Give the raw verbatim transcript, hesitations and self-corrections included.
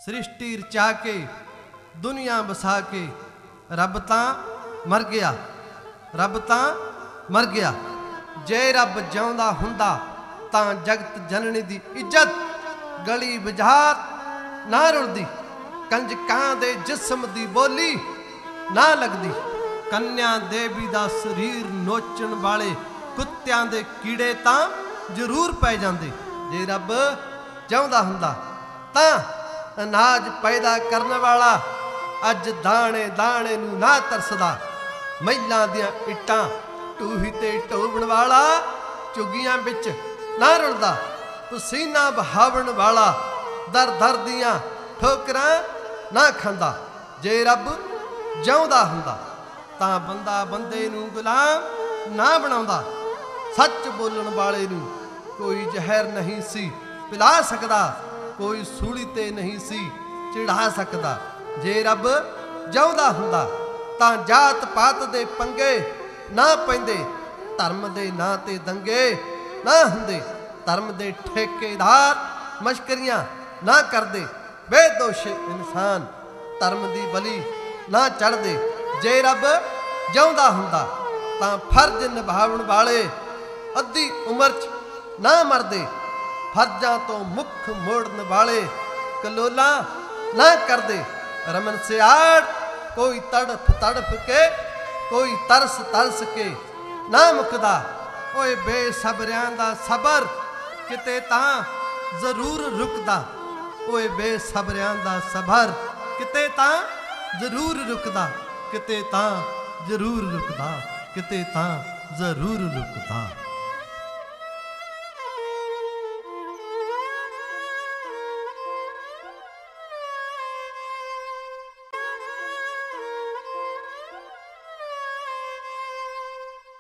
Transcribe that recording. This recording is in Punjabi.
ਸ੍ਰਿਸ਼ਟੀ ਰਚਾ ਕੇ ਦੁਨੀਆ ਵਸਾ ਕੇ ਰੱਬ ਤਾਂ ਮਰ ਗਿਆ, ਰੱਬ ਤਾਂ ਮਰ ਗਿਆ। ਜੇ ਰੱਬ ਜਿਉਂਦਾ ਹੁੰਦਾ ਤਾਂ ਜਗਤ ਜਨਨੀ ਦੀ ਇੱਜ਼ਤ ਗਲੀ ਬਾਜ਼ਾਰ ਨਾ ਰੁਲਦੀ, ਕੰਜਕਾਂ ਦੇ ਜਿਸਮ ਦੀ ਬੋਲੀ ਨਾ ਲੱਗਦੀ, ਕੰਨਿਆ ਦੇਵੀ ਦਾ ਸਰੀਰ ਨੋਚਣ ਵਾਲੇ ਕੁੱਤਿਆਂ ਦੇ ਕੀੜੇ ਤਾਂ ਜ਼ਰੂਰ ਪੈ ਜਾਂਦੇ। ਜੇ ਰੱਬ ਜਿਉਂਦਾ ਹੁੰਦਾ ਤਾਂ ਅਨਾਜ ਪੈਦਾ ਕਰਨ ਵਾਲਾ ਅੱਜ ਦਾਣੇ ਦਾਣੇ ਨੂੰ ਨਾ ਤਰਸਦਾ, ਮਹਿਲਾਂ ਦੀਆਂ ਇੱਟਾਂ ਟੂਹੀ ਤੇ ਢੋਵਣ ਵਾਲਾ ਝੁੱਗੀਆਂ ਵਿੱਚ ਨਾ ਰੁਲਦਾ, ਪਸੀਨਾ ਬਹਾਵਣ ਵਾਲਾ ਦਰ ਦਰ ਦੀਆਂ ਠੋਕਰਾਂ ਨਾ ਖਾਂਦਾ। ਜੇ ਰੱਬ ਜਿਉਂਦਾ ਹੁੰਦਾ ਤਾਂ ਬੰਦਾ ਬੰਦੇ ਨੂੰ ਗੁਲਾਮ ਨਾ ਬਣਾਉਂਦਾ, ਸੱਚ ਬੋਲਣ ਵਾਲੇ ਨੂੰ ਕੋਈ ਜ਼ਹਿਰ ਨਹੀਂ ਸੀ ਪਿਲਾ ਸਕਦਾ, ਕੋਈ ਸੂਲੀ ਤੇ ਨਹੀਂ ਸੀ ਚੜਾ ਸਕਦਾ। ਜੇ ਰੱਬ ਜਿਉਂਦਾ ਹੁੰਦਾ ਤਾਂ ਜਾਤ ਪਾਤ ਦੇ ਪੰਗੇ ਨਾ ਪੈਂਦੇ, ਧਰਮ ਦੇ ਨਾਂ ਤੇ ਦੰਗੇ ਨਾ ਹੁੰਦੇ, ਧਰਮ ਦੇ ਠੇਕੇਦਾਰ ਮਸ਼ਕਰੀਆਂ ਨਾ ਕਰਦੇ, ਬੇਦੋਸ਼ ਇਨਸਾਨ ਧਰਮ ਦੀ ਬਲੀ ਨਾ ਚੜ੍ਹਦੇ। ਜੇ ਰੱਬ ਜਿਉਂਦਾ ਹੁੰਦਾ ਤਾਂ ਫਰਜ਼ ਨਿਭਾਉਣ ਵਾਲੇ ਅੱਧੀ ਉਮਰ 'ਚ ਨਾ ਮਰਦੇ, ਫਰਜ਼ਾਂ ਤੋਂ ਮੁੱਖ ਮੋੜਨ ਵਾਲੇ ਕਲੋਲਾਂ ਨਾ ਕਰਦੇ। ਰਮਨ ਸਿਆੜ ਕੋਈ ਤੜਫ ਤੜਫ ਕੇ ਕੋਈ ਤਰਸ ਤਰਸ ਕੇ ਨਾ ਮੁੱਕਦਾ, ਓਏ ਬੇਸਬਰਿਆਂ ਦਾ ਸਬਰ ਕਿਤੇ ਤਾਂ ਜ਼ਰੂਰ ਰੁਕਦਾ, ਓਏ ਬੇਸਬਰਿਆਂ ਦਾ ਸਬਰ ਕਿਤੇ ਤਾਂ ਜ਼ਰੂਰ ਰੁਕਦਾ, ਕਿਤੇ ਤਾਂ ਜ਼ਰੂਰ ਰੁਕਦਾ, ਕਿਤੇ ਤਾਂ ਜ਼ਰੂਰ ਰੁਕਦਾ।